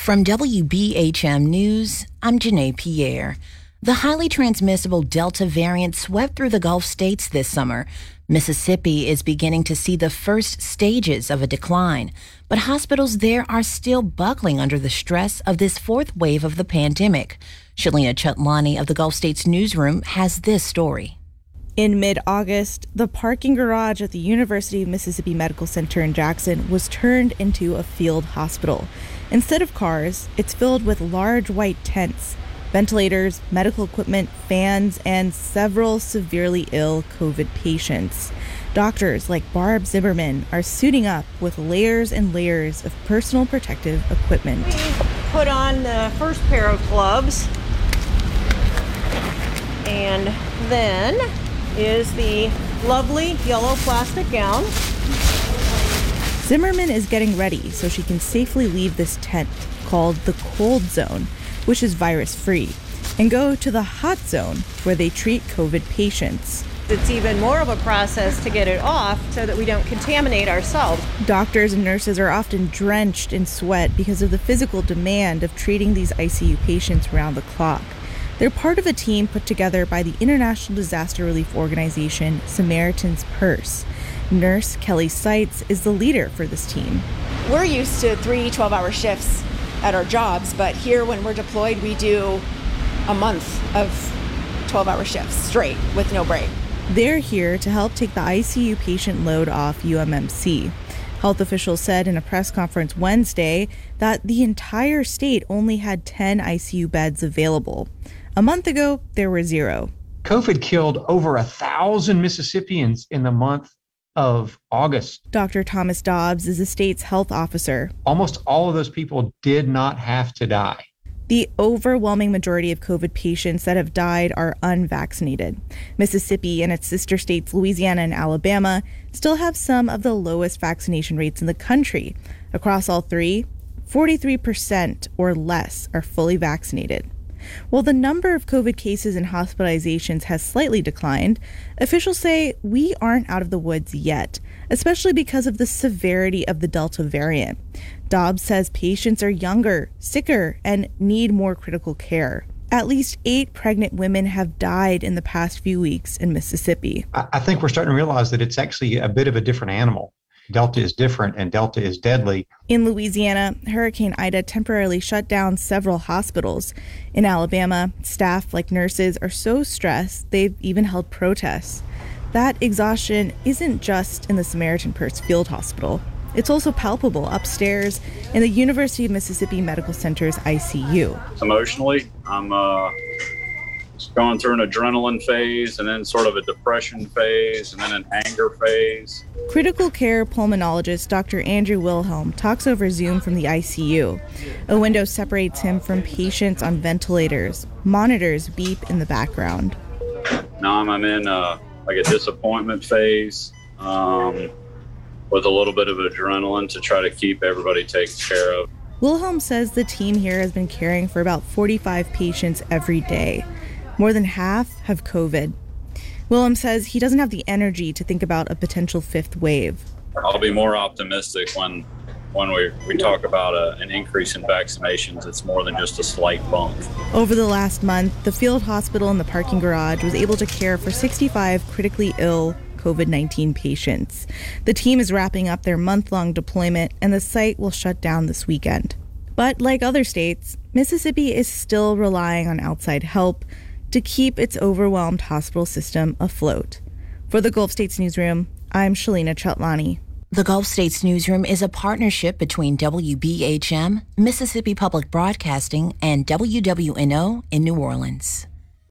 From WBHM News, I'm Janae Pierre. The highly transmissible Delta variant swept through the Gulf states this summer. Mississippi is beginning to see the first stages of a decline, but hospitals there are still buckling under the stress of this fourth wave of the pandemic. Shalina Chatlani of the Gulf States Newsroom has this story. In mid-August, the parking garage at the University of Mississippi Medical Center in Jackson was turned into a field hospital. Instead of cars, it's filled with large white tents, ventilators, medical equipment, fans, and several severely ill COVID patients. Doctors like Barb Zimmerman are suiting up with layers and layers of personal protective equipment. We put on the first pair of gloves, and then is the lovely yellow plastic gown. Zimmerman is getting ready so she can safely leave this tent called the cold zone, which is virus-free, and go to the hot zone where they treat COVID patients. It's even more of a process to get it off so that we don't contaminate ourselves. Doctors and nurses are often drenched in sweat because of the physical demand of treating these ICU patients around the clock. They're part of a team put together by the international disaster relief organization Samaritan's Purse. Nurse Kelly Seitz is the leader for this team. We're used to 3 12-hour shifts at our jobs, but here when we're deployed, we do a month of 12-hour shifts straight with no break. They're here to help take the ICU patient load off UMMC. Health officials said in a press conference Wednesday that the entire state only had 10 ICU beds available. A month ago, there were 0. COVID killed over 1,000 Mississippians in the month of August. Dr. Thomas Dobbs is the state's health officer. Almost all of those people did not have to die. The overwhelming majority of COVID patients that have died are unvaccinated. Mississippi and its sister states, Louisiana and Alabama, still have some of the lowest vaccination rates in the country. Across all three, 43% or less are fully vaccinated. While the number of COVID cases and hospitalizations has slightly declined, officials say we aren't out of the woods yet, especially because of the severity of the Delta variant. Dobbs says patients are younger, sicker, and need more critical care. At least 8 pregnant women have died in the past few weeks in Mississippi. I think we're starting to realize that it's actually a bit of a different animal. Delta is different and Delta is deadly. In Louisiana, Hurricane Ida temporarily shut down several hospitals. In Alabama, staff like nurses are so stressed they've even held protests. That exhaustion isn't just in the Samaritan Purse Field Hospital. It's also palpable upstairs in the University of Mississippi Medical Center's ICU. Emotionally, I'm going through an adrenaline phase and then sort of a depression phase and then an anger phase. Critical care pulmonologist Dr. Andrew Wilhelm talks over Zoom from the ICU. A window separates him from patients on ventilators. Monitors beep in the background. Now I'm in a disappointment phase with a little bit of adrenaline to try to keep everybody taken care of. Wilhelm says the team here has been caring for about 45 patients every day. More than half have COVID. Wilhelm says he doesn't have the energy to think about a potential 5th wave. I'll be more optimistic when we talk about an increase in vaccinations. It's more than just a slight bump. Over the last month, the field hospital in the parking garage was able to care for 65 critically ill COVID-19 patients. The team is wrapping up their month-long deployment, and the site will shut down this weekend. But like other states, Mississippi is still relying on outside help to keep its overwhelmed hospital system afloat. For the Gulf States Newsroom, I'm Shalina Chatlani. The Gulf States Newsroom is a partnership between WBHM, Mississippi Public Broadcasting, and WWNO in New Orleans.